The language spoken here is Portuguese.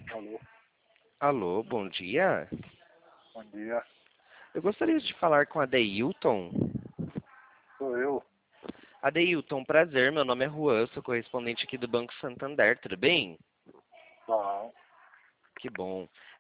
Alô, Alô, bom dia. bom dia. Eu gostaria de falar com a Deilton. Sou eu. Adeilton, prazer, meu nome é Juan, sou correspondente aqui do Banco Santander, tudo bem? Bom, Que bom.